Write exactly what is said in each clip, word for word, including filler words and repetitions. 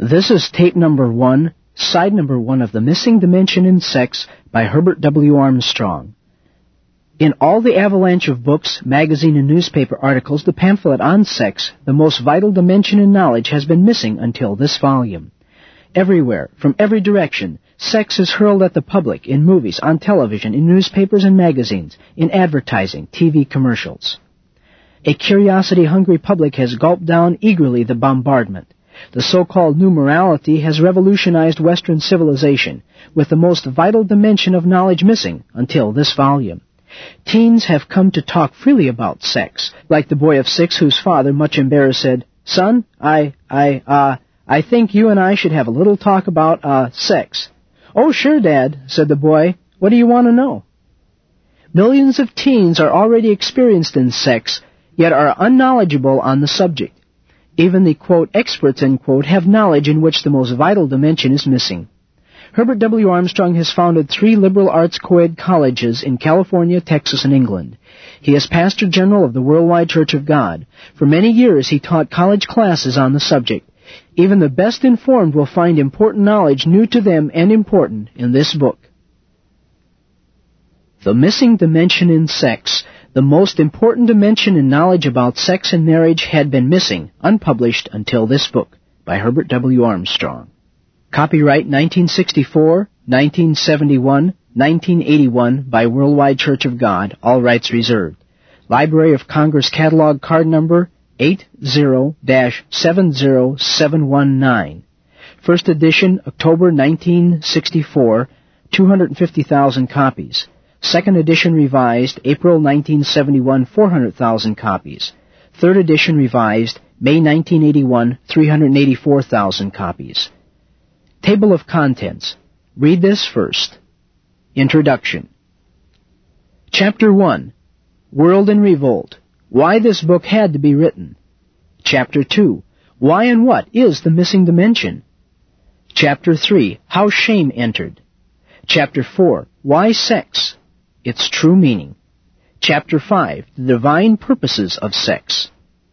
This is tape number one, side number one of The Missing Dimension in Sex by Herbert W. Armstrong. In all the avalanche of books, magazine, and newspaper articles, the pamphlet on sex, the most vital dimension in knowledge, has been missing until this volume. Everywhere, from every direction, sex is hurled at the public in movies, on television, in newspapers and magazines, in advertising, T V commercials. A curiosity-hungry public has gulped down eagerly the bombardment. The so-called new morality has revolutionized Western civilization, with the most vital dimension of knowledge missing until this volume. Teens have come to talk freely about sex, like the boy of six whose father, much embarrassed, said, "Son, I, I, uh, I think you and I should have a little talk about, uh, sex." "Oh, sure, Dad," said the boy. "What do you want to know?" Millions of teens are already experienced in sex, yet are unknowledgeable on the subject. Even the, quote, experts, end quote, have knowledge in which the most vital dimension is missing. Herbert W. Armstrong has founded three liberal arts co-ed colleges in California, Texas, and England. He is pastor general of the Worldwide Church of God. For many years he taught college classes on the subject. Even the best informed will find important knowledge new to them and important in this book. The Missing Dimension in Sex. The most important dimension in knowledge about sex and marriage had been missing, unpublished until this book, by Herbert W. Armstrong. Copyright nineteen sixty-four, nineteen seventy-one, nineteen eighty-one by Worldwide Church of God, all rights reserved. Library of Congress Catalog Card Number eight zero dash seven zero seven one nine. First edition, October nineteen sixty-four, two hundred fifty thousand copies. Second edition revised, April nineteen seventy-one, four hundred thousand copies. Third edition revised, May nineteen eighty-one, three hundred eighty-four thousand copies. Table of Contents. Read this first. Introduction. Chapter one. World in Revolt. Why this book had to be written. Chapter two. Why and what is the missing dimension? Chapter three. How shame entered. Chapter four. Why sex? Its true meaning. Chapter five. The divine purposes of sex.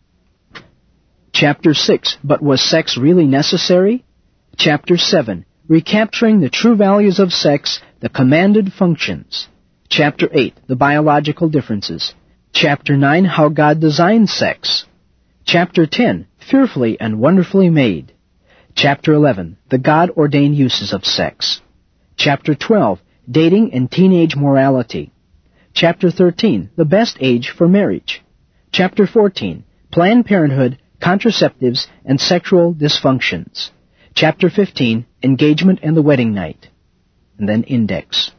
Chapter six. But was sex really necessary? Chapter seven. Recapturing the true values of sex, the commanded functions. Chapter eight. The biological differences. Chapter nine. How God designed sex. Chapter ten. Fearfully and wonderfully made. Chapter eleven. The God-ordained uses of sex. Chapter twelve. Dating and teenage morality. Chapter thirteen. The best age for marriage. Chapter fourteen. Planned Parenthood, contraceptives, and sexual dysfunctions. Chapter fifteen. Engagement and the wedding night. And then index.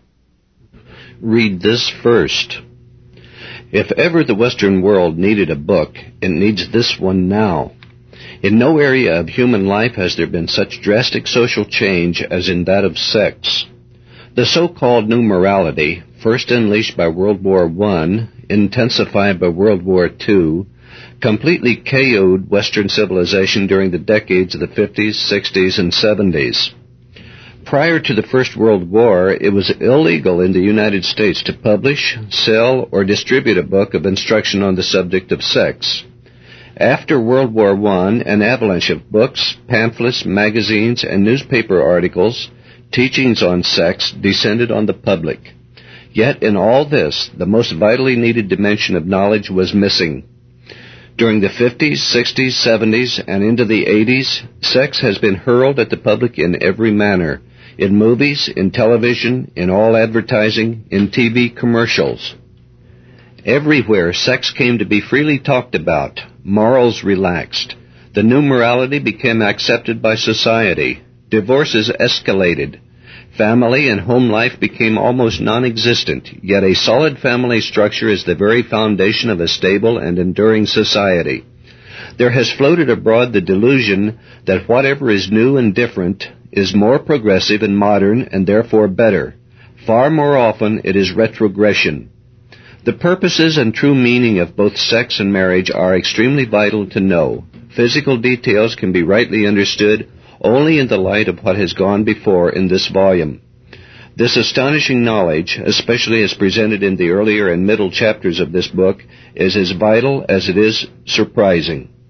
Read this first. If ever the Western world needed a book, it needs this one now. In no area of human life has there been such drastic social change as in that of sex. The so-called new morality, first unleashed by World War One, intensified by World War Two, completely K O'd Western civilization during the decades of the fifties, sixties, and seventies. Prior to the First World War, it was illegal in the United States to publish, sell, or distribute a book of instruction on the subject of sex. After World War One, an avalanche of books, pamphlets, magazines, and newspaper articles, teachings on sex, descended on the public. Yet in all this, the most vitally needed dimension of knowledge was missing. During the fifties, sixties, seventies, and into the eighties, sex has been hurled at the public in every manner, in movies, in television, in all advertising, in T V commercials. Everywhere sex came to be freely talked about, morals relaxed. The new morality became accepted by society. Divorces escalated. Family and home life became almost non-existent, yet a solid family structure is the very foundation of a stable and enduring society. There has floated abroad the delusion that whatever is new and different is more progressive and modern and therefore better. Far more often it is retrogression. The purposes and true meaning of both sex and marriage are extremely vital to know. Physical details can be rightly understood only in the light of what has gone before in this volume. This astonishing knowledge, especially as presented in the earlier and middle chapters of this book, is as vital as it is surprising.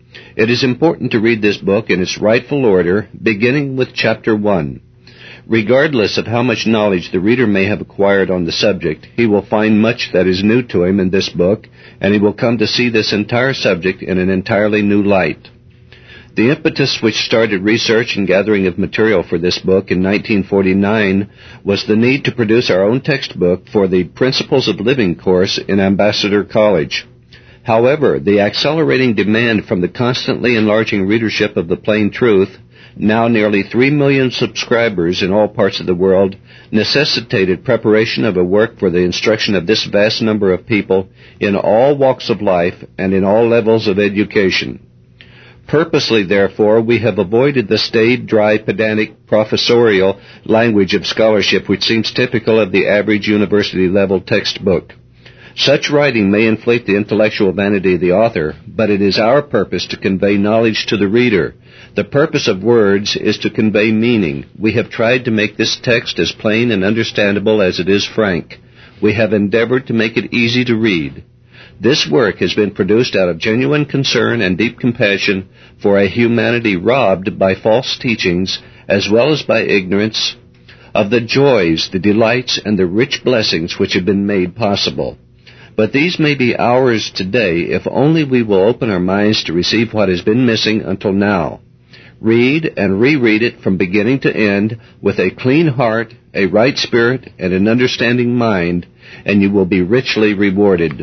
It is important to read this book in its rightful order, beginning with Chapter one. Regardless of how much knowledge the reader may have acquired on the subject, he will find much that is new to him in this book, and he will come to see this entire subject in an entirely new light. The impetus which started research and gathering of material for this book in nineteen forty-nine was the need to produce our own textbook for the Principles of Living course in Ambassador College. However, the accelerating demand from the constantly enlarging readership of The Plain Truth, now nearly three million subscribers in all parts of the world, necessitated preparation of a work for the instruction of this vast number of people in all walks of life and in all levels of education. Purposely, therefore, we have avoided the staid, dry, pedantic, professorial language of scholarship which seems typical of the average university-level textbook. Such writing may inflate the intellectual vanity of the author, but it is our purpose to convey knowledge to the reader. The purpose of words is to convey meaning. We have tried to make this text as plain and understandable as it is frank. We have endeavored to make it easy to read. This work has been produced out of genuine concern and deep compassion for a humanity robbed by false teachings, as well as by ignorance, of the joys, the delights, and the rich blessings which have been made possible. But these may be ours today if only we will open our minds to receive what has been missing until now. Read and reread it from beginning to end with a clean heart, a right spirit, and an understanding mind, and you will be richly rewarded.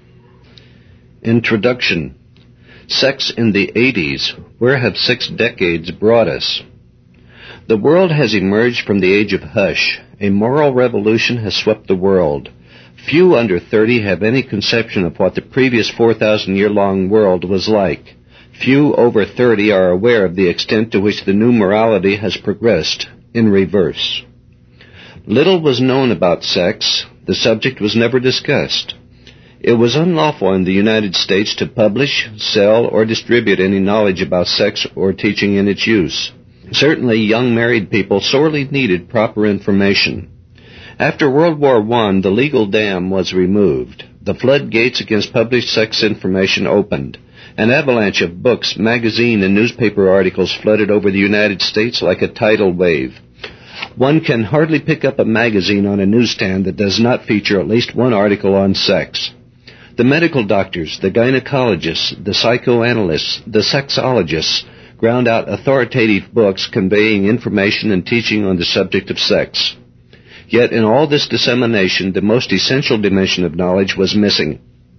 Introduction. Sex in the eighties. Where have six decades brought us? The world has emerged from the age of hush. A moral revolution has swept the world. Few under thirty have any conception of what the previous four thousand year long world was like. Few over thirty are aware of the extent to which the new morality has progressed, in reverse. Little was known about sex. The subject was never discussed. It was unlawful in the United States to publish, sell, or distribute any knowledge about sex or teaching in its use. Certainly, young married people sorely needed proper information. After World War One, the legal dam was removed. The floodgates against published sex information opened. An avalanche of books, magazine, and newspaper articles flooded over the United States like a tidal wave. One can hardly pick up a magazine on a newsstand that does not feature at least one article on sex. The medical doctors, the gynecologists, the psychoanalysts, the sexologists ground out authoritative books conveying information and teaching on the subject of sex. Yet in all this dissemination, the most essential dimension of knowledge was missing.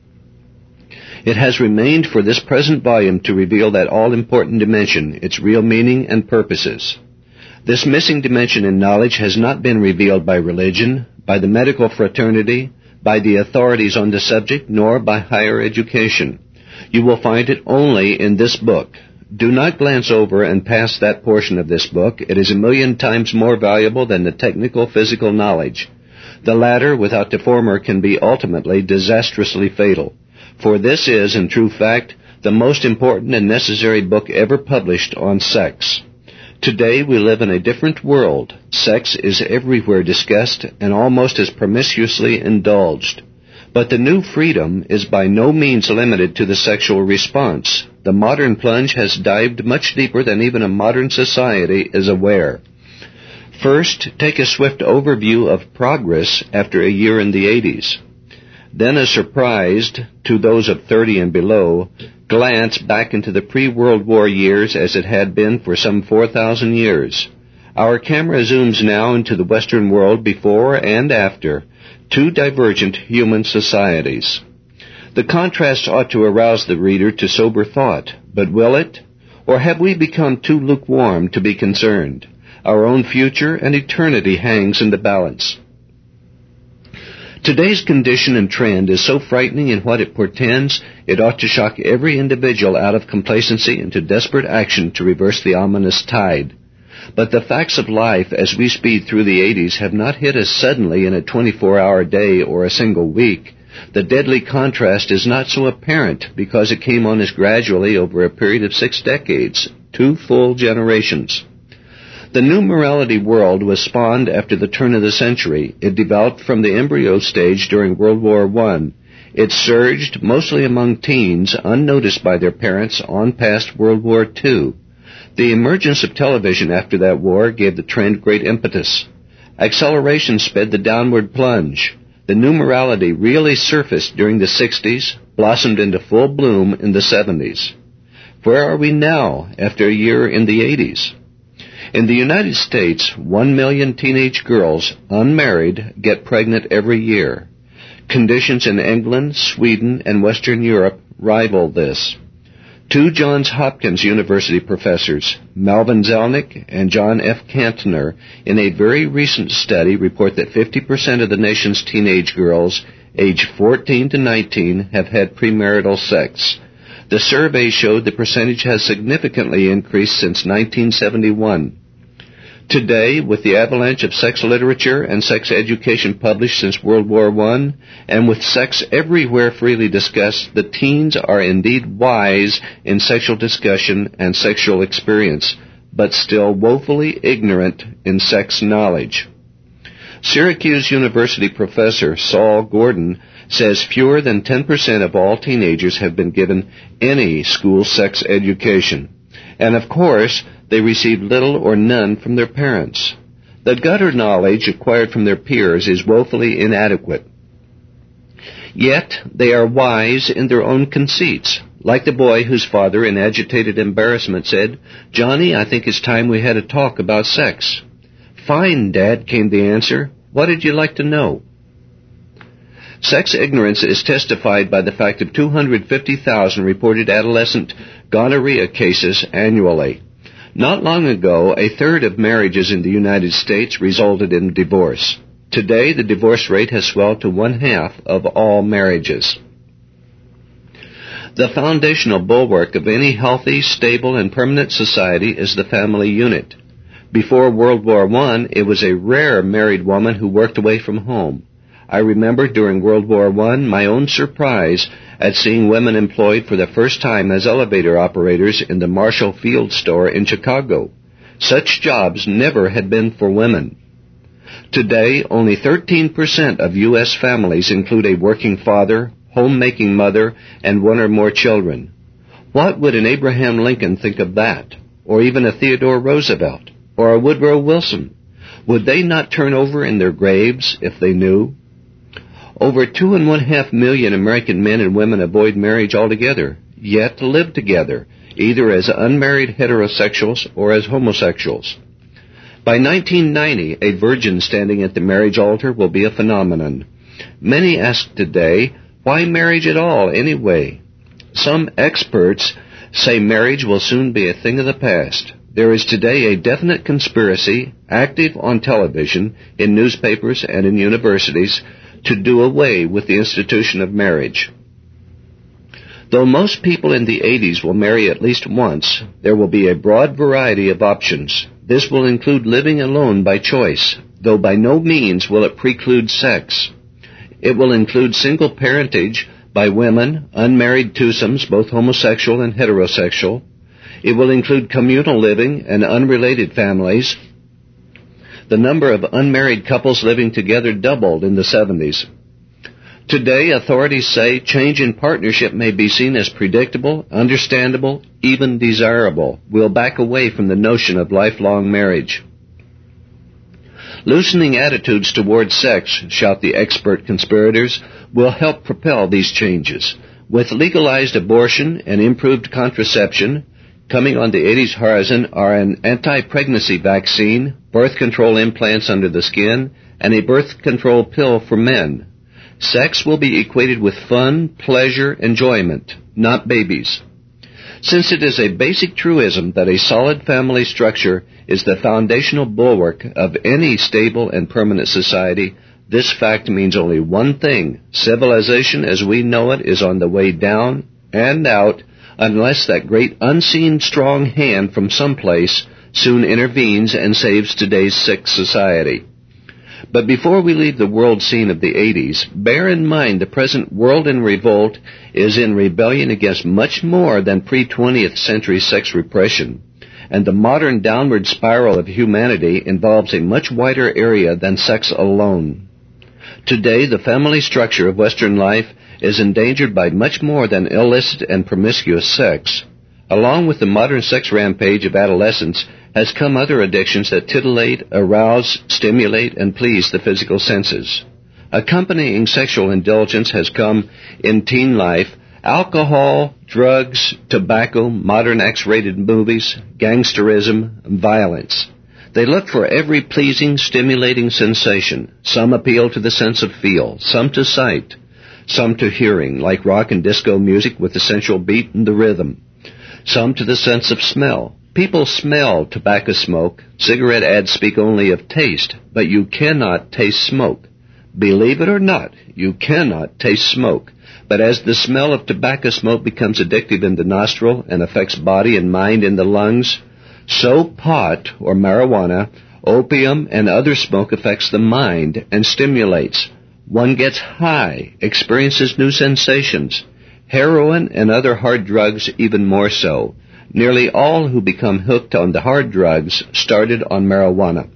It has remained for this present volume to reveal that all-important dimension, its real meaning and purposes. This missing dimension in knowledge has not been revealed by religion, by the medical fraternity, by the authorities on the subject, nor by higher education. You will find it only in this book. Do not glance over and pass that portion of this book. It is a million times more valuable than the technical physical knowledge. The latter, without the former, can be ultimately disastrously fatal. For this is, in true fact, the most important and necessary book ever published on sex. Today we live in a different world. Sex is everywhere discussed and almost as promiscuously indulged. But the new freedom is by no means limited to the sexual response. The modern plunge has dived much deeper than even a modern society is aware. First, take a swift overview of progress after a year in the eighties. Then a surprised, to those of thirty and below, glance back into the pre-World War years as it had been for some four thousand years. Our camera zooms now into the Western world before and after, two divergent human societies. The contrast ought to arouse the reader to sober thought, but will it? Or have we become too lukewarm to be concerned? Our own future and eternity hangs in the balance. Today's condition and trend is so frightening in what it portends, it ought to shock every individual out of complacency into desperate action to reverse the ominous tide. But the facts of life as we speed through the eighties have not hit us suddenly in a twenty-four hour day or a single week. The deadly contrast is not so apparent because it came on us gradually over a period of six decades, two full generations. The new morality world was spawned after the turn of the century. It developed from the embryo stage during World War One. It surged mostly among teens, unnoticed by their parents, on past World War Two. The emergence of television after that war gave the trend great impetus. Acceleration sped the downward plunge. The new morality really surfaced during the sixties, blossomed into full bloom in the seventies. Where are we now, after a year in the eighties? In the United States, one million teenage girls, unmarried, get pregnant every year. Conditions in England, Sweden, and Western Europe rival this. Two Johns Hopkins University professors, Melvin Zelnick and John F. Cantner, in a very recent study report that fifty percent of the nation's teenage girls, aged fourteen to nineteen, have had premarital sex. The survey showed the percentage has significantly increased since nineteen seventy-one. Today, with the avalanche of sex literature and sex education published since World War One, and with sex everywhere freely discussed, the teens are indeed wise in sexual discussion and sexual experience, but still woefully ignorant in sex knowledge. Syracuse University professor Saul Gordon says fewer than ten percent of all teenagers have been given any school sex education. And of course, they receive little or none from their parents. The gutter knowledge acquired from their peers is woefully inadequate. Yet they are wise in their own conceits, like the boy whose father, in agitated embarrassment, said, "Johnny, I think it's time we had a talk about sex." "Fine, Dad," came the answer. "What did you like to know?" Sex ignorance is testified by the fact of two hundred fifty thousand reported adolescent gonorrhea cases annually. Not long ago, a third of marriages in the United States resulted in divorce. Today, the divorce rate has swelled to one-half of all marriages. The foundational bulwark of any healthy, stable, and permanent society is the family unit. Before World War One, it was a rare married woman who worked away from home. I remember during World War One my own surprise at seeing women employed for the first time as elevator operators in the Marshall Field store in Chicago. Such jobs never had been for women. Today, only thirteen percent of U S families include a working father, homemaking mother, and one or more children. What would an Abraham Lincoln think of that? Or even a Theodore Roosevelt? Or a Woodrow Wilson? Would they not turn over in their graves if they knew? Over two and one-half million American men and women avoid marriage altogether, yet live together, either as unmarried heterosexuals or as homosexuals. By nineteen ninety, a virgin standing at the marriage altar will be a phenomenon. Many ask today, why marriage at all anyway? Some experts say marriage will soon be a thing of the past. There is today a definite conspiracy, active on television, in newspapers, and in universities, to do away with the institution of marriage. Though most people in the eighties will marry at least once, there will be a broad variety of options. This will include living alone by choice, though by no means will it preclude sex. It will include single parentage by women, unmarried twosomes, both homosexual and heterosexual. It will include communal living and unrelated families. The number of unmarried couples living together doubled in the seventies. Today, authorities say change in partnership may be seen as predictable, understandable, even desirable. We'll back away from the notion of lifelong marriage. Loosening attitudes toward sex, shout the expert conspirators, will help propel these changes. With legalized abortion and improved contraception, coming on the eighties horizon are an anti-pregnancy vaccine, birth control implants under the skin, and a birth control pill for men. Sex will be equated with fun, pleasure, enjoyment, not babies. Since it is a basic truism that a solid family structure is the foundational bulwark of any stable and permanent society, this fact means only one thing: civilization as we know it is on the way down and out, unless that great unseen strong hand from someplace soon intervenes and saves today's sick society. But before we leave the world scene of the eighties, bear in mind the present world in revolt is in rebellion against much more than pre-twentieth century sex repression, and the modern downward spiral of humanity involves a much wider area than sex alone. Today, the family structure of Western life is endangered by much more than illicit and promiscuous sex. Along with the modern sex rampage of adolescence has come other addictions that titillate, arouse, stimulate, and please the physical senses. Accompanying sexual indulgence has come in teen life alcohol, drugs, tobacco, modern X-rated movies, gangsterism, and violence. They look for every pleasing, stimulating sensation. Some appeal to the sense of feel, some to sight, some to hearing, like rock and disco music with the sensual beat and the rhythm. Some to the sense of smell. People smell tobacco smoke. Cigarette ads speak only of taste, but you cannot taste smoke. Believe it or not, you cannot taste smoke. But as the smell of tobacco smoke becomes addictive in the nostril and affects body and mind in the lungs, so pot, or marijuana, opium, and other smoke affects the mind and stimulates. One gets high, experiences new sensations. Heroin and other hard drugs even more so. Nearly all who become hooked on the hard drugs started on marijuana.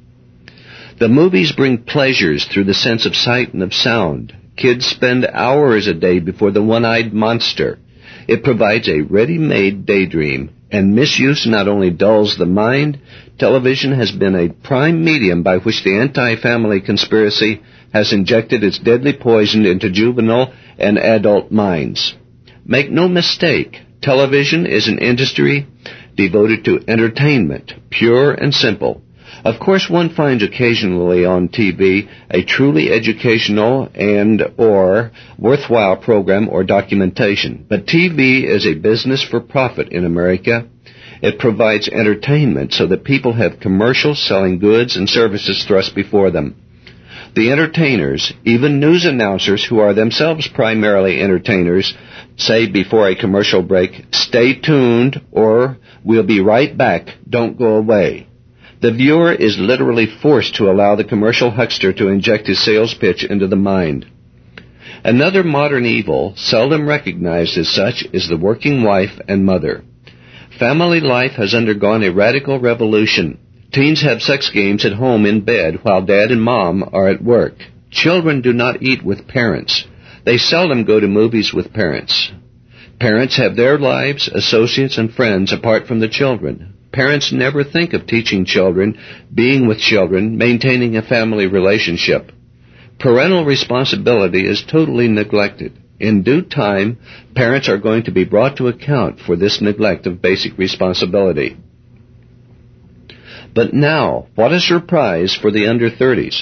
The movies bring pleasures through the sense of sight and of sound. Kids spend hours a day before the one-eyed monster. It provides a ready-made daydream, and misuse not only dulls the mind, television has been a prime medium by which the anti-family conspiracy has injected its deadly poison into juvenile and adult minds. Make no mistake, television is an industry devoted to entertainment, pure and simple. Of course, one finds occasionally on T V a truly educational and or worthwhile program or documentation. But T V is a business for profit in America. It provides entertainment so that people have commercials selling goods and services thrust before them. The entertainers, even news announcers who are themselves primarily entertainers, say before a commercial break, "Stay tuned," or "We'll be right back, don't go away." The viewer is literally forced to allow the commercial huckster to inject his sales pitch into the mind. Another modern evil, seldom recognized as such, is the working wife and mother. Family life has undergone a radical revolution. Teens have sex games at home in bed while dad and mom are at work. Children do not eat with parents. They seldom go to movies with parents. Parents have their lives, associates, and friends apart from the children. Parents never think of teaching children, being with children, maintaining a family relationship. Parental responsibility is totally neglected. In due time, parents are going to be brought to account for this neglect of basic responsibility. But now, what a surprise for the under thirties.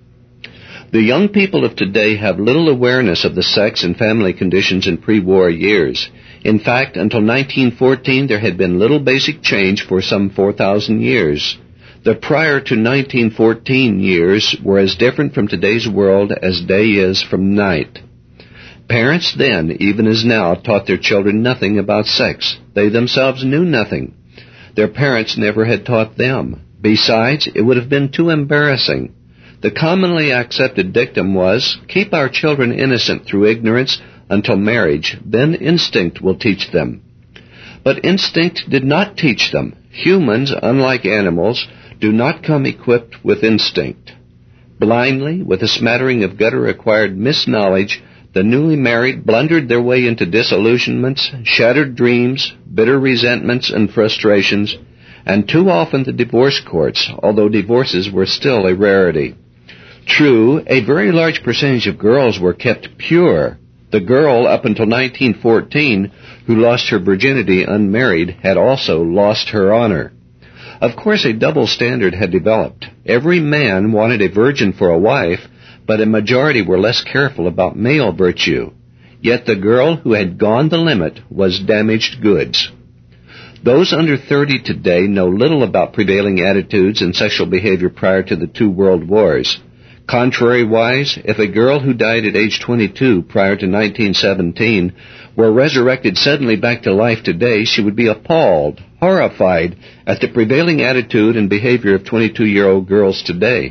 The young people of today have little awareness of the sex and family conditions in pre-war years. In fact, until nineteen fourteen, there had been little basic change for some four thousand years. The prior to nineteen fourteen years were as different from today's world as day is from night. Parents then, even as now, taught their children nothing about sex. They themselves knew nothing. Their parents never had taught them. Besides, it would have been too embarrassing. The commonly accepted dictum was, keep our children innocent through ignorance until marriage, then instinct will teach them. But instinct did not teach them. Humans, unlike animals, do not come equipped with instinct. Blindly, with a smattering of gutter-acquired misknowledge, the newly married blundered their way into disillusionments, shattered dreams, bitter resentments and frustrations, and too often the divorce courts, although divorces were still a rarity. True, a very large percentage of girls were kept pure. The girl, up until nineteen fourteen, who lost her virginity unmarried, had also lost her honor. Of course, a double standard had developed. Every man wanted a virgin for a wife, but a majority were less careful about male virtue. Yet the girl who had gone the limit was damaged goods. Those under thirty today know little about prevailing attitudes and sexual behavior prior to the two world wars. Contrary-wise, if a girl who died at age twenty-two prior to nineteen seventeen were resurrected suddenly back to life today, she would be appalled, horrified at the prevailing attitude and behavior of twenty-two-year-old girls today.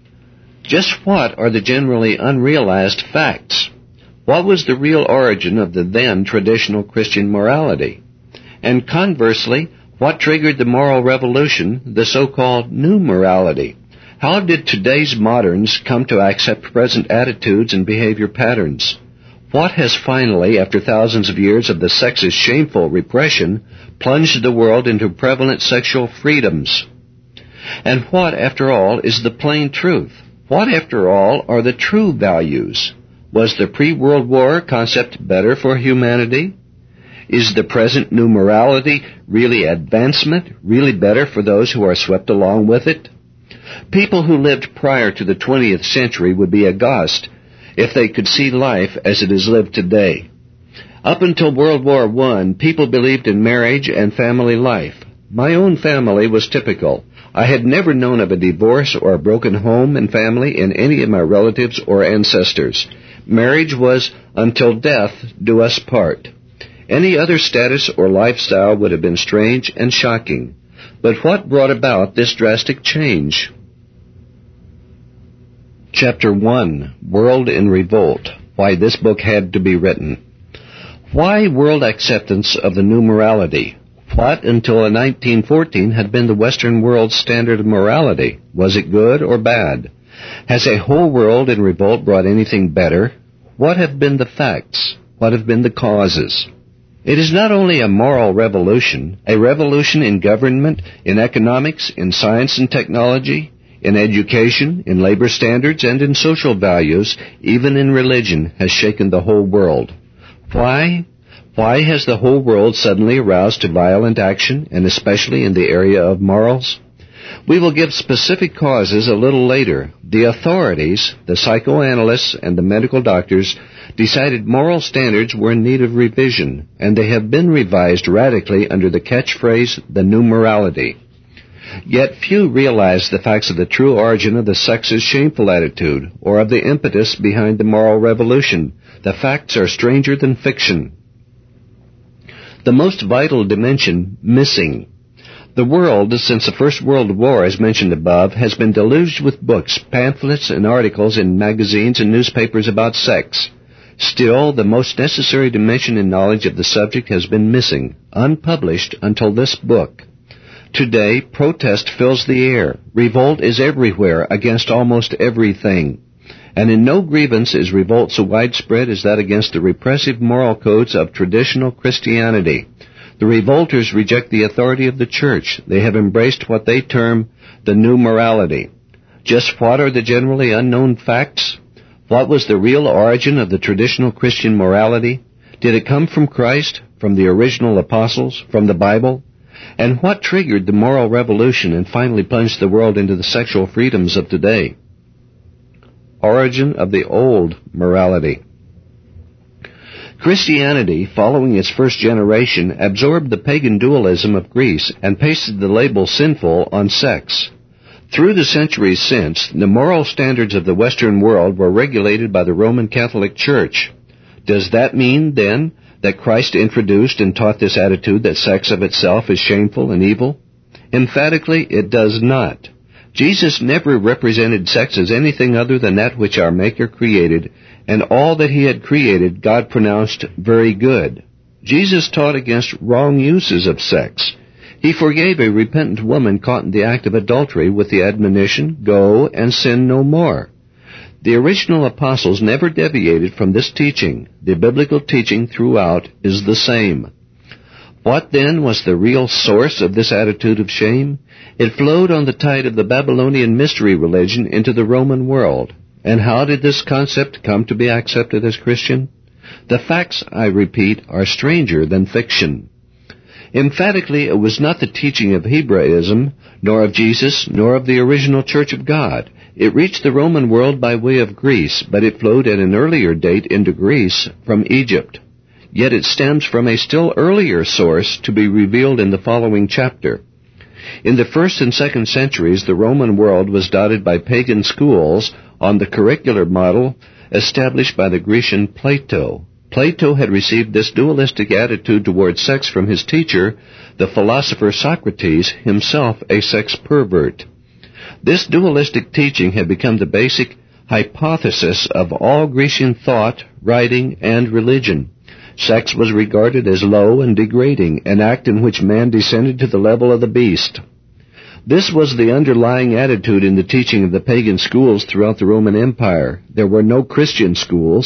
Just what are the generally unrealized facts? What was the real origin of the then traditional Christian morality? And conversely, what triggered the moral revolution, the so-called new morality? How did today's moderns come to accept present attitudes and behavior patterns? What has finally, after thousands of years of the sex's shameful repression, plunged the world into prevalent sexual freedoms? And what, after all, is the plain truth? What, after all, are the true values? Was the pre-World War concept better for humanity? Is the present new morality really advancement, really better for those who are swept along with it? People who lived prior to the twentieth century would be aghast if they could see life as it is lived today. Up until World War One, people believed in marriage and family life. My own family was typical. I had never known of a divorce or a broken home and family in any of my relatives or ancestors. Marriage was until death do us part. Any other status or lifestyle would have been strange and shocking. But what brought about this drastic change? Chapter one, World in Revolt, Why This Book Had to Be Written. Why world acceptance of the new morality? What, until nineteen fourteen, had been the Western world's standard of morality? Was it good or bad? Has a whole world in revolt brought anything better? What have been the facts? What have been the causes? It is not only a moral revolution, a revolution in government, in economics, in science and technology, in education, in labor standards, and in social values, even in religion, has shaken the whole world. Why? Why has the whole world suddenly aroused to violent action, and especially in the area of morals? We will give specific causes a little later. The authorities, the psychoanalysts, and the medical doctors decided moral standards were in need of revision, and they have been revised radically under the catchphrase, the new morality. Yet few realize the facts of the true origin of the sex's shameful attitude, or of the impetus behind the moral revolution. The facts are stranger than fiction. The most vital dimension missing. The world, since the First World War, as mentioned above, has been deluged with books, pamphlets, and articles in magazines and newspapers about sex. Still, the most necessary dimension in knowledge of the subject has been missing, unpublished until this book. Today, protest fills the air. Revolt is everywhere against almost everything. And in no grievance is revolt so widespread as that against the repressive moral codes of traditional Christianity. The revolters reject the authority of the church. They have embraced what they term the new morality. Just what are the generally unknown facts? What was the real origin of the traditional Christian morality? Did it come from Christ, from the original apostles, from the Bible? And what triggered the moral revolution and finally plunged the world into the sexual freedoms of today? Origin of the old morality. Christianity, following its first generation, absorbed the pagan dualism of Greece and pasted the label sinful on sex. Through the centuries since, the moral standards of the Western world were regulated by the Roman Catholic Church. Does that mean, then, that Christ introduced and taught this attitude that sex of itself is shameful and evil? Emphatically, it does not. Jesus never represented sex as anything other than that which our Maker created, and all that He had created God pronounced very good. Jesus taught against wrong uses of sex. He forgave a repentant woman caught in the act of adultery with the admonition, "Go and sin no more." The original apostles never deviated from this teaching. The biblical teaching throughout is the same. What then was the real source of this attitude of shame? It flowed on the tide of the Babylonian mystery religion into the Roman world. And how did this concept come to be accepted as Christian? The facts, I repeat, are stranger than fiction. Emphatically, it was not the teaching of Hebraism, nor of Jesus, nor of the original Church of God. It reached the Roman world by way of Greece, but it flowed at an earlier date into Greece from Egypt. Yet it stems from a still earlier source to be revealed in the following chapter. In the first and second centuries, the Roman world was dotted by pagan schools on the curricular model established by the Grecian Plato. Plato had received this dualistic attitude toward sex from his teacher, the philosopher Socrates, himself a sex pervert. This dualistic teaching had become the basic hypothesis of all Grecian thought, writing, and religion. Sex was regarded as low and degrading, an act in which man descended to the level of the beast. This was the underlying attitude in the teaching of the pagan schools throughout the Roman Empire. There were no Christian schools.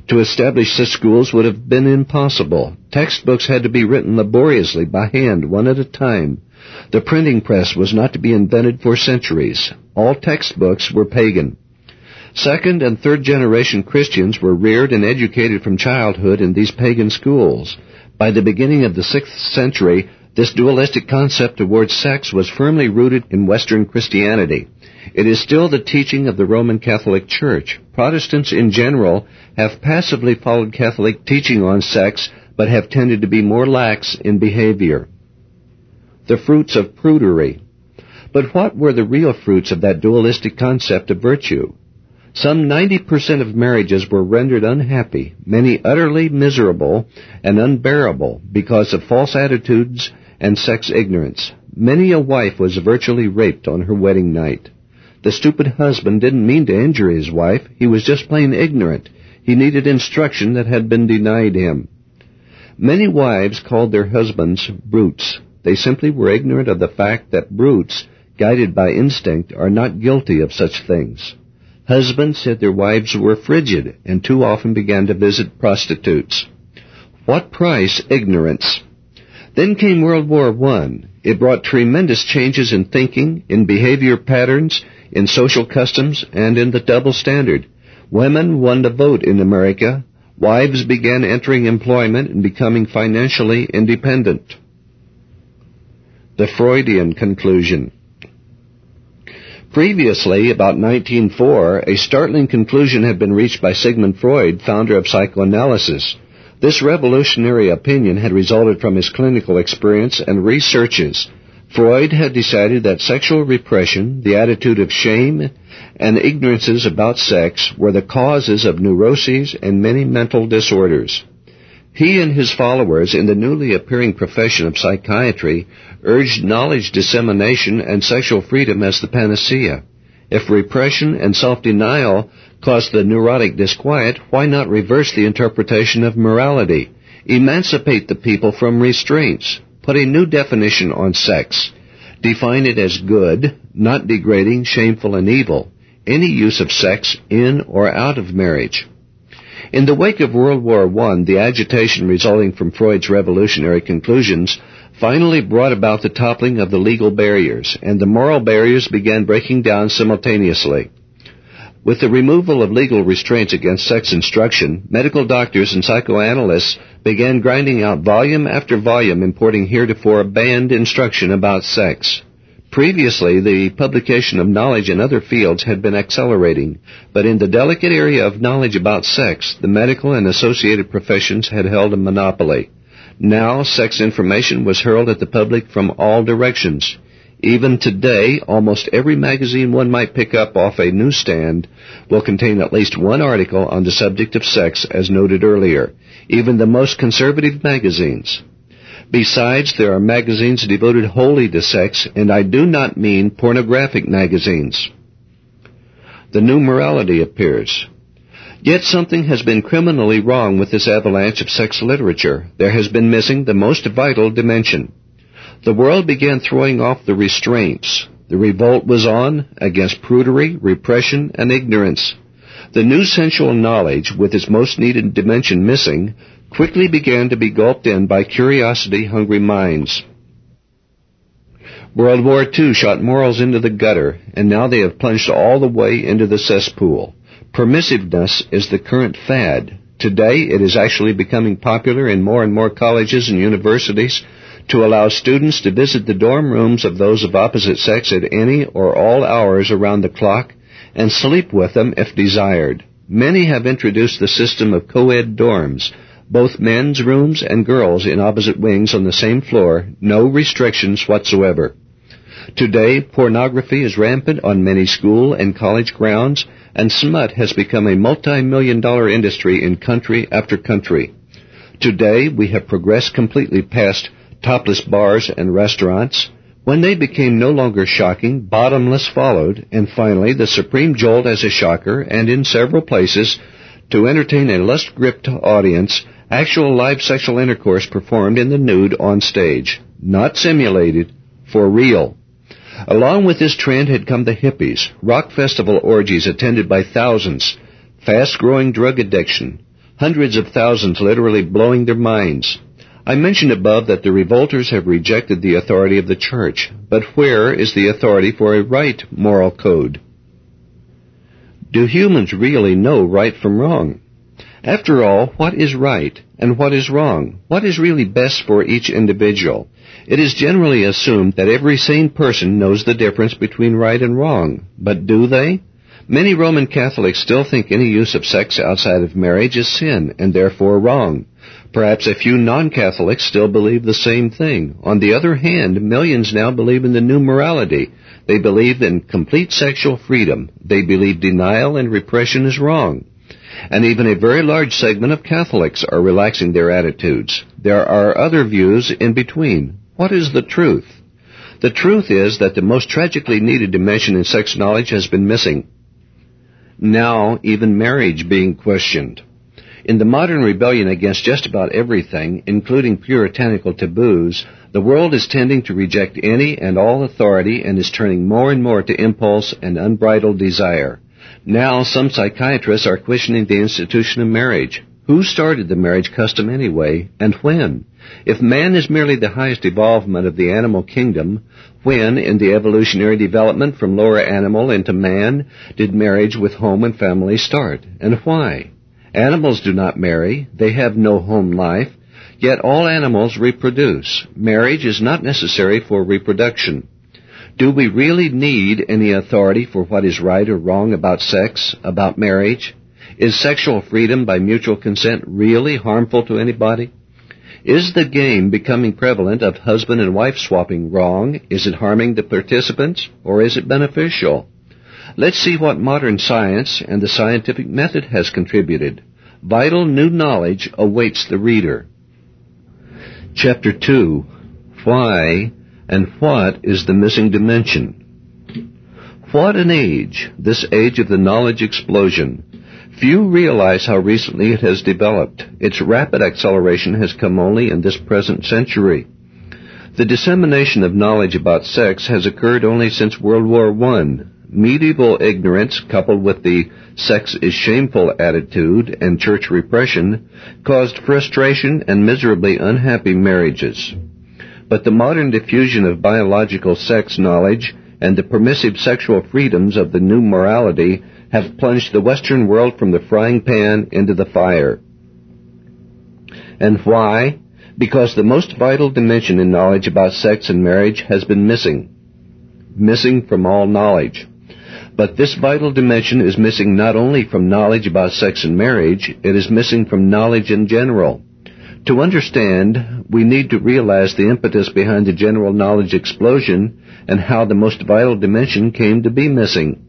To establish such schools would have been impossible. Textbooks had to be written laboriously by hand, one at a time. The printing press was not to be invented for centuries. All textbooks were pagan. Second and third generation Christians were reared and educated from childhood in these pagan schools. By the beginning of the sixth century, this dualistic concept towards sex was firmly rooted in Western Christianity. It is still the teaching of the Roman Catholic Church. Protestants in general have passively followed Catholic teaching on sex, but have tended to be more lax in behavior. The fruits of prudery. But what were the real fruits of that dualistic concept of virtue? Some ninety percent of marriages were rendered unhappy, many utterly miserable and unbearable because of false attitudes and sex ignorance. Many a wife was virtually raped on her wedding night. The stupid husband didn't mean to injure his wife. He was just plain ignorant. He needed instruction that had been denied him. Many wives called their husbands brutes. They simply were ignorant of the fact that brutes, guided by instinct, are not guilty of such things. Husbands said their wives were frigid and too often began to visit prostitutes. What price? Ignorance. Then came World War One. It brought tremendous changes in thinking, in behavior patterns, in social customs, and in the double standard. Women won the vote in America. Wives began entering employment and becoming financially independent. The Freudian conclusion. Previously, about nineteen oh four, a startling conclusion had been reached by Sigmund Freud, founder of psychoanalysis. This revolutionary opinion had resulted from his clinical experience and researches. Freud had decided that sexual repression, the attitude of shame, and ignorances about sex were the causes of neuroses and many mental disorders. He and his followers in the newly appearing profession of psychiatry urged knowledge dissemination and sexual freedom as the panacea. If repression and self-denial caused the neurotic disquiet, why not reverse the interpretation of morality? Emancipate the people from restraints. Put a new definition on sex. Define it as good, not degrading, shameful, and evil. Any use of sex in or out of marriage. In the wake of World War One, the agitation resulting from Freud's revolutionary conclusions finally brought about the toppling of the legal barriers, and the moral barriers began breaking down simultaneously. With the removal of legal restraints against sex instruction, medical doctors and psychoanalysts began grinding out volume after volume importing heretofore banned instruction about sex. Previously, the publication of knowledge in other fields had been accelerating, but in the delicate area of knowledge about sex, the medical and associated professions had held a monopoly. Now, sex information was hurled at the public from all directions. Even today, almost every magazine one might pick up off a newsstand will contain at least one article on the subject of sex, as noted earlier, even the most conservative magazines. Besides, there are magazines devoted wholly to sex, and I do not mean pornographic magazines. The new morality appears. Yet something has been criminally wrong with this avalanche of sex literature. There has been missing the most vital dimension. The world began throwing off the restraints. The revolt was on against prudery, repression, and ignorance. The new sensual knowledge, with its most needed dimension missing, quickly began to be gulped in by curiosity-hungry minds. World War Two shot morals into the gutter, and now they have plunged all the way into the cesspool. Permissiveness is the current fad. Today, it is actually becoming popular in more and more colleges and universities to allow students to visit the dorm rooms of those of opposite sex at any or all hours around the clock and sleep with them if desired. Many have introduced the system of co-ed dorms, both men's rooms and girls in opposite wings on the same floor, no restrictions whatsoever. Today, pornography is rampant on many school and college grounds, and smut has become a multi-million dollar industry in country after country. Today, we have progressed completely past topless bars and restaurants. When they became no longer shocking, bottomless followed, and finally the supreme jolt as a shocker, and in several places, to entertain a lust-gripped audience, actual live sexual intercourse performed in the nude on stage. Not simulated, for real. Along with this trend had come the hippies, rock festival orgies attended by thousands, fast-growing drug addiction, hundreds of thousands literally blowing their minds. I mentioned above that the revolters have rejected the authority of the church, but where is the authority for a right moral code? Do humans really know right from wrong? After all, what is right and what is wrong? What is really best for each individual? It is generally assumed that every sane person knows the difference between right and wrong. But do they? Many Roman Catholics still think any use of sex outside of marriage is sin and therefore wrong. Perhaps a few non-Catholics still believe the same thing. On the other hand, millions now believe in the new morality. They believe in complete sexual freedom. They believe denial and repression is wrong. And even a very large segment of Catholics are relaxing their attitudes. There are other views in between. What is the truth? The truth is that the most tragically needed dimension in sex knowledge has been missing. Now, even marriage being questioned. In the modern rebellion against just about everything, including puritanical taboos, the world is tending to reject any and all authority and is turning more and more to impulse and unbridled desire. Now, some psychiatrists are questioning the institution of marriage. Who started the marriage custom anyway, and when? If man is merely the highest evolvement of the animal kingdom, when, in the evolutionary development from lower animal into man, did marriage with home and family start, and why? Animals do not marry. They have no home life. Yet all animals reproduce. Marriage is not necessary for reproduction. Do we really need any authority for what is right or wrong about sex, about marriage? Is sexual freedom by mutual consent really harmful to anybody? Is the game becoming prevalent of husband and wife swapping wrong? Is it harming the participants, or is it beneficial? Let's see what modern science and the scientific method has contributed. Vital new knowledge awaits the reader. Chapter two. Why and what is the missing dimension? What an age, this age of the knowledge explosion. Few realize how recently it has developed. Its rapid acceleration has come only in this present century. The dissemination of knowledge about sex has occurred only since World War One. Medieval ignorance, coupled with the sex is shameful attitude and church repression, caused frustration and miserably unhappy marriages. But the modern diffusion of biological sex knowledge and the permissive sexual freedoms of the new morality have plunged the Western world from the frying pan into the fire. And why? Because the most vital dimension in knowledge about sex and marriage has been missing. Missing from all knowledge. But this vital dimension is missing not only from knowledge about sex and marriage, it is missing from knowledge in general. To understand, we need to realize the impetus behind the general knowledge explosion and how the most vital dimension came to be missing.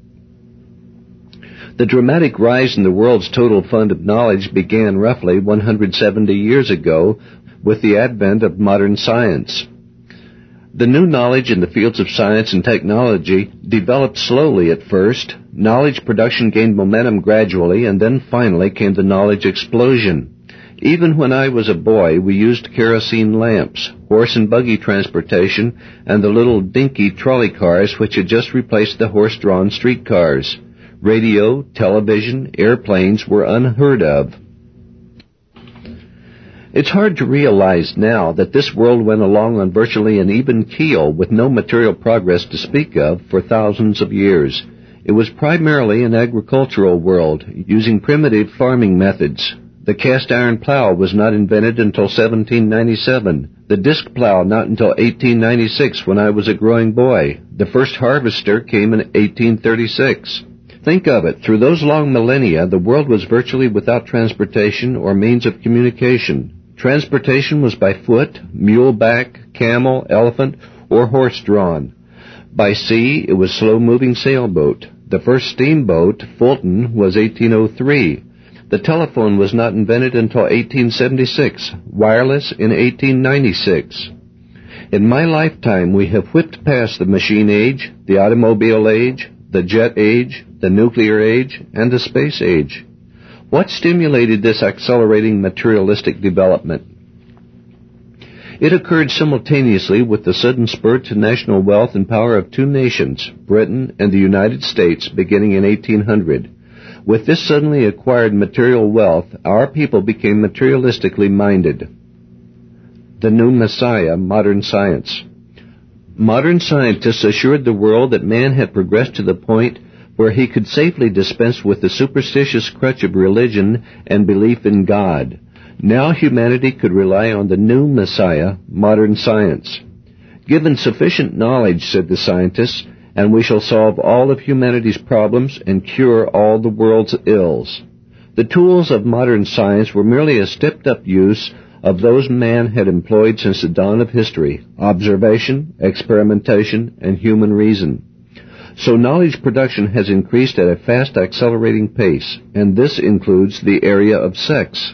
The dramatic rise in the world's total fund of knowledge began roughly one hundred seventy years ago with the advent of modern science. The new knowledge in the fields of science and technology developed slowly at first. Knowledge production gained momentum gradually, and then finally came the knowledge explosion. Even when I was a boy, we used kerosene lamps, horse and buggy transportation, and the little dinky trolley cars which had just replaced the horse-drawn streetcars. Radio, television, airplanes were unheard of. It's hard to realize now that this world went along on virtually an even keel with no material progress to speak of for thousands of years. It was primarily an agricultural world, using primitive farming methods. The cast-iron plow was not invented until seventeen ninety-seven. The disc plow not until eighteen ninety-six, when I was a growing boy. The first harvester came in eighteen thirty-six. Think of it. Through those long millennia, the world was virtually without transportation or means of communication. Transportation was by foot, muleback, camel, elephant, or horse-drawn. By sea, it was slow-moving sailboat. The first steamboat, Fulton, was eighteen oh three. The telephone was not invented until eighteen seventy-six, wireless in eighteen ninety-six. In my lifetime, we have whipped past the machine age, the automobile age, the jet age, the nuclear age, and the space age. What stimulated this accelerating materialistic development? It occurred simultaneously with the sudden spurt to national wealth and power of two nations, Britain and the United States, beginning in eighteen hundred. With this suddenly acquired material wealth, our people became materialistically minded. The new Messiah, modern science. Modern scientists assured the world that man had progressed to the point where he could safely dispense with the superstitious crutch of religion and belief in God. Now humanity could rely on the new Messiah, modern science. Given sufficient knowledge, said the scientists, and we shall solve all of humanity's problems and cure all the world's ills. The tools of modern science were merely a stepped-up use of those man had employed since the dawn of history: observation, experimentation, and human reason. So knowledge production has increased at a fast accelerating pace, and this includes the area of sex.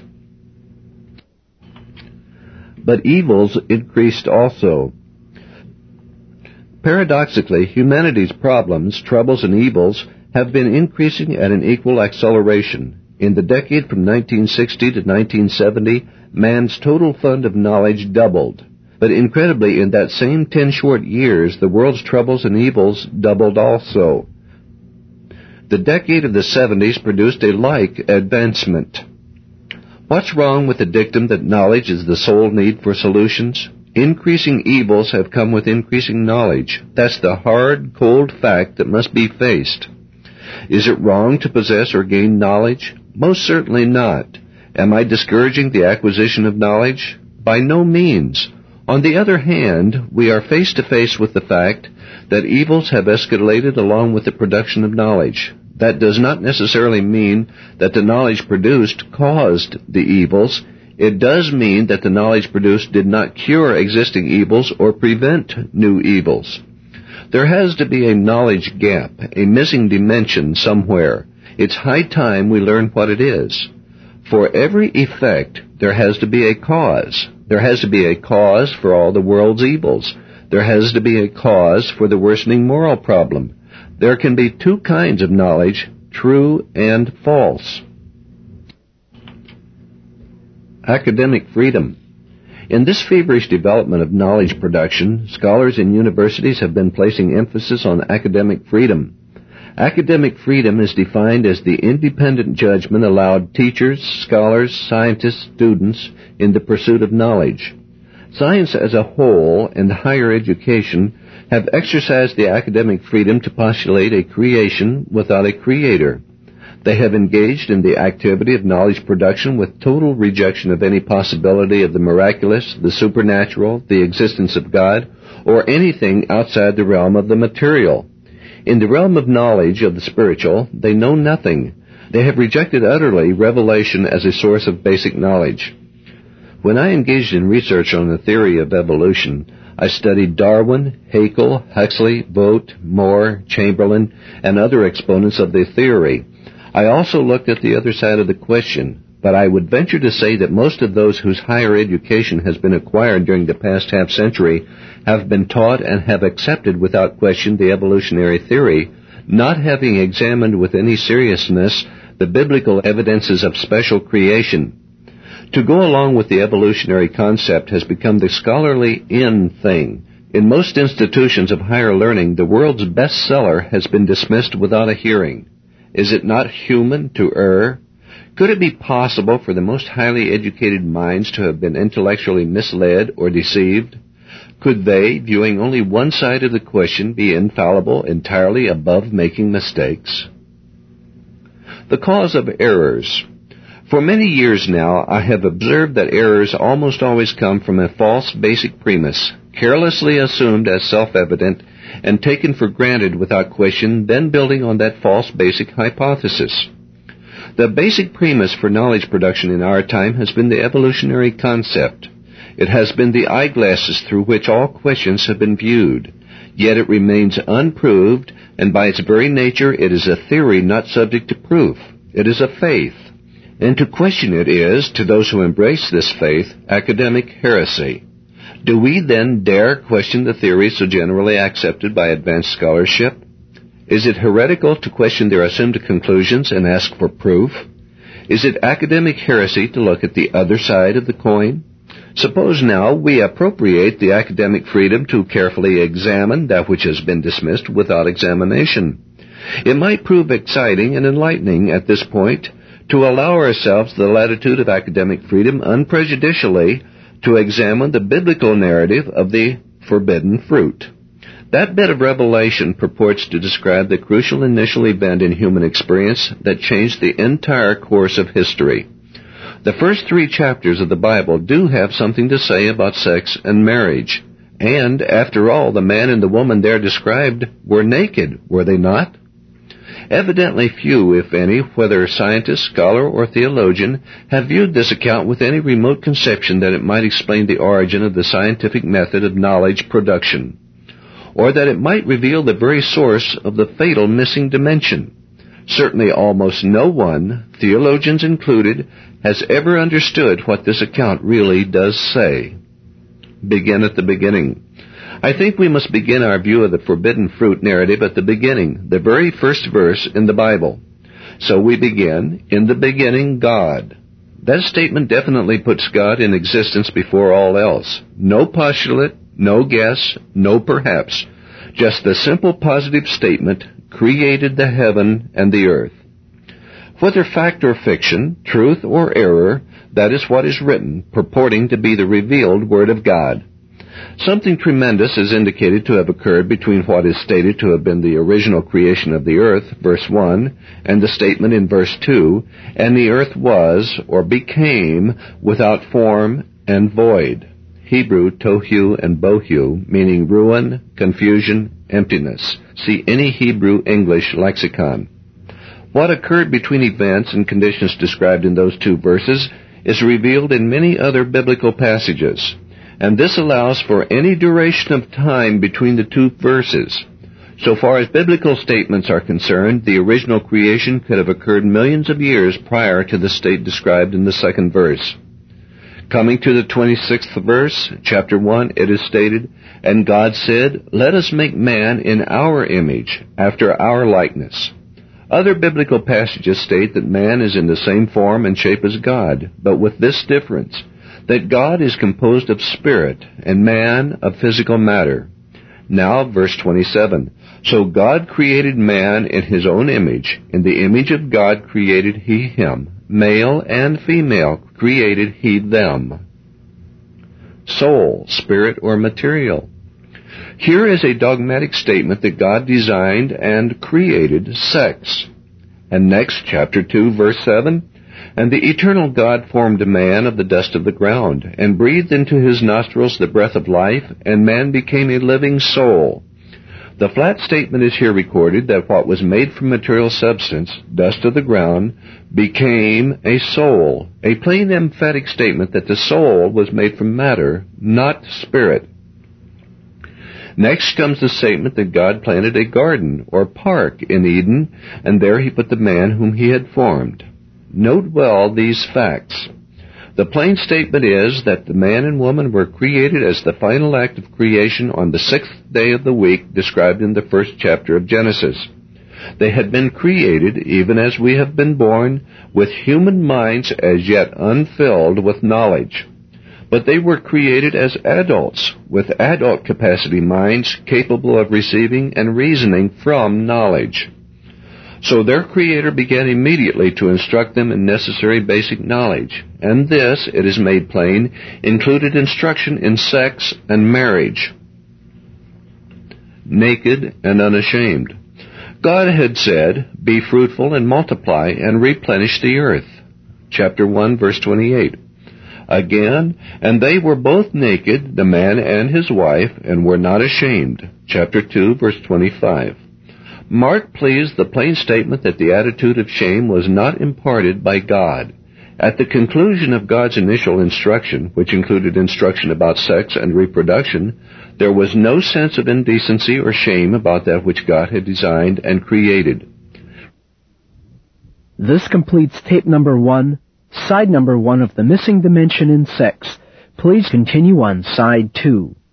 But evils increased also. Paradoxically, humanity's problems, troubles, and evils have been increasing at an equal acceleration. In the decade from nineteen sixty to nineteen seventy, man's total fund of knowledge doubled. But incredibly, in that same ten short years, the world's troubles and evils doubled also. The decade of the seventies produced a like advancement. What's wrong with the dictum that knowledge is the sole need for solutions? Increasing evils have come with increasing knowledge. That's the hard, cold fact that must be faced. Is it wrong to possess or gain knowledge? Most certainly not. Am I discouraging the acquisition of knowledge? By no means. On the other hand, we are face to face with the fact that evils have escalated along with the production of knowledge. That does not necessarily mean that the knowledge produced caused the evils. It does mean that the knowledge produced did not cure existing evils or prevent new evils. There has to be a knowledge gap, a missing dimension somewhere. It's high time we learn what it is. For every effect, there has to be a cause. There has to be a cause for all the world's evils. There has to be a cause for the worsening moral problem. There can be two kinds of knowledge, true and false. Academic freedom. In this feverish development of knowledge production, scholars in universities have been placing emphasis on academic freedom. Academic freedom is defined as the independent judgment allowed teachers, scholars, scientists, students in the pursuit of knowledge. Science as a whole and higher education have exercised the academic freedom to postulate a creation without a creator. They have engaged in the activity of knowledge production with total rejection of any possibility of the miraculous, the supernatural, the existence of God, or anything outside the realm of the material. In the realm of knowledge of the spiritual, they know nothing. They have rejected utterly revelation as a source of basic knowledge. When I engaged in research on the theory of evolution, I studied Darwin, Haeckel, Huxley, Vogt, Moore, Chamberlain, and other exponents of the theory. I also looked at the other side of the question, but I would venture to say that most of those whose higher education has been acquired during the past half century have been taught and have accepted without question the evolutionary theory, not having examined with any seriousness the biblical evidences of special creation. To go along with the evolutionary concept has become the scholarly in thing. In most institutions of higher learning, the world's bestseller has been dismissed without a hearing. Is it not human to err? Could it be possible for the most highly educated minds to have been intellectually misled or deceived? Could they, viewing only one side of the question, be infallible, entirely above making mistakes? The cause of errors. For many years now, I have observed that errors almost always come from a false basic premise, carelessly assumed as self-evident and taken for granted without question, then building on that false basic hypothesis. The basic premise for knowledge production in our time has been the evolutionary concept. It has been the eyeglasses through which all questions have been viewed. Yet it remains unproved, and by its very nature it is a theory not subject to proof. It is a faith. And to question it is, to those who embrace this faith, academic heresy. Do we then dare question the theories so generally accepted by advanced scholarship? Is it heretical to question their assumed conclusions and ask for proof? Is it academic heresy to look at the other side of the coin? Suppose now we appropriate the academic freedom to carefully examine that which has been dismissed without examination. It might prove exciting and enlightening at this point to allow ourselves the latitude of academic freedom unprejudicially to examine the biblical narrative of the forbidden fruit. That bit of revelation purports to describe the crucial initial event in human experience that changed the entire course of history. The first three chapters of the Bible do have something to say about sex and marriage. And, after all, the man and the woman there described were naked, were they not? Evidently few, if any, whether scientist, scholar, or theologian, have viewed this account with any remote conception that it might explain the origin of the scientific method of knowledge production, or that it might reveal the very source of the fatal missing dimension. Certainly almost no one, theologians included, has ever understood what this account really does say. Begin at the beginning. I think we must begin our view of the forbidden fruit narrative at the beginning, the very first verse in the Bible. So we begin, in the beginning, God. That statement definitely puts God in existence before all else. No postulate, no guess, no perhaps. Just the simple positive statement, created the heaven and the earth. Whether fact or fiction, truth or error, that is what is written, purporting to be the revealed Word of God. Something tremendous is indicated to have occurred between what is stated to have been the original creation of the earth, verse one, and the statement in verse two, and the earth was, or became, without form and void. Hebrew, tohu and bohu, meaning ruin, confusion, emptiness. See any Hebrew English lexicon. What occurred between events and conditions described in those two verses is revealed in many other biblical passages, and this allows for any duration of time between the two verses. So far as biblical statements are concerned, the original creation could have occurred millions of years prior to the state described in the second verse. Coming to the twenty-sixth verse, chapter one, it is stated, "And God said, Let us make man in our image, after our likeness." Other biblical passages state that man is in the same form and shape as God, but with this difference, that God is composed of spirit, and man of physical matter. Now, verse twenty-seven, "So God created man in his own image. In the image of God created he him. Male and female created he them." Soul, spirit, or material. Here is a dogmatic statement that God designed and created sex. And next, chapter two, verse seven, "And the eternal God formed a man of the dust of the ground, and breathed into his nostrils the breath of life, and man became a living soul." The flat statement is here recorded that what was made from material substance, dust of the ground, became a soul, a plain emphatic statement that the soul was made from matter, not spirit. Next comes the statement that God planted a garden or park in Eden, and there he put the man whom he had formed. Note well these facts. The plain statement is that the man and woman were created as the final act of creation on the sixth day of the week described in the first chapter of Genesis. They had been created, even as we have been born, with human minds as yet unfilled with knowledge. But they were created as adults, with adult capacity minds capable of receiving and reasoning from knowledge. So their Creator began immediately to instruct them in necessary basic knowledge, and this, it is made plain, included instruction in sex and marriage. Naked and unashamed. God had said, "Be fruitful and multiply and replenish the earth." Chapter one, verse twenty-eight. Again, "And they were both naked, the man and his wife, and were not ashamed." Chapter two, verse twenty-five. Mark, please, the plain statement that the attitude of shame was not imparted by God. At the conclusion of God's initial instruction, which included instruction about sex and reproduction, there was no sense of indecency or shame about that which God had designed and created. This completes tape number one, side number one of The Missing Dimension in Sex. Please continue on side two.